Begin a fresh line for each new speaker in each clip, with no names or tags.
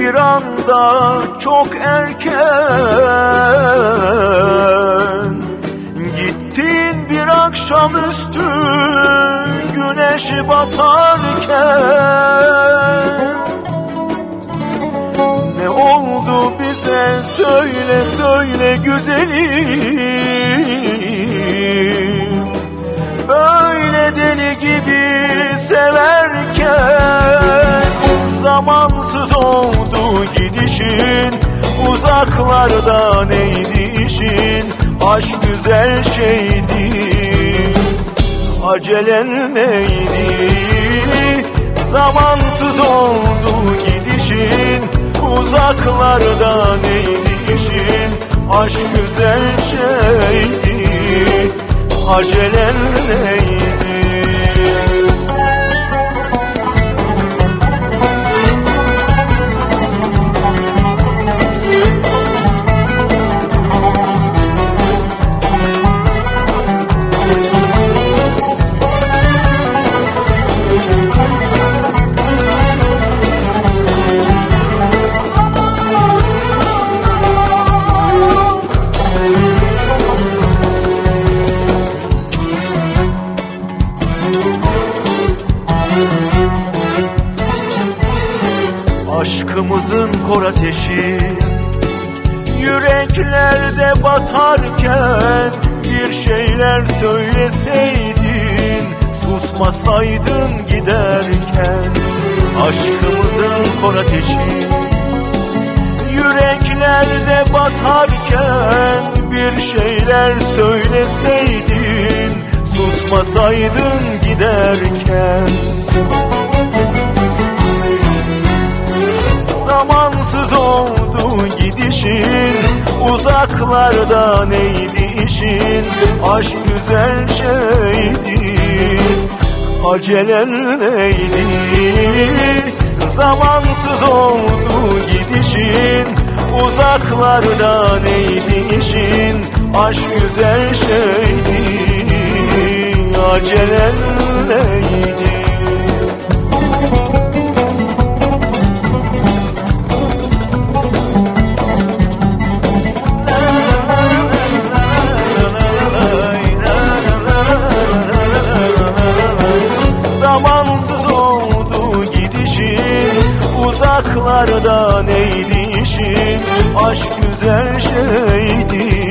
bir anda çok erken gittin bir akşamüstü güneş batarken. Ne oldu bize söyle söyle güzelim, böyle deli gibi severken. Zamansız oldu gidişin, uzaklarda neydi işin? Aşk güzel şeydi, acelen neydi? Zamansız oldu gidişin, uzaklarda neydi işin? Aşk güzel şeydi, acelen neydi? Aşkımızın kor ateşi yüreklerde batarken, bir şeyler söyleseydin, susmasaydın giderken. Aşkımızın kor ateşi yüreklerde batarken, bir şeyler söyleseydin, susmasaydın giderken. Zamansız oldu gidişin, uzaklarda neydi işin? Aşk güzel şeydi, acelen neydi? Zamansız oldu gidişin, uzaklarda neydi işin? Aşk güzel şeydi, acelen neydi? Zamansız oldu gidişin, uzaklarda neydi işin? Aşk güzel şeydi,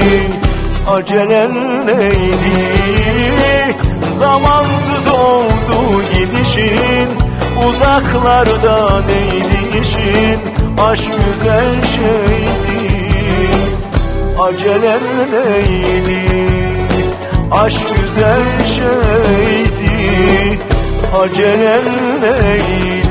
acelen neydi? Zamansız oldu gidişin, uzaklarda neydi işin? Aşk güzel şeydi, acelen neydi? Aşk güzel şeydi, acelen neydi?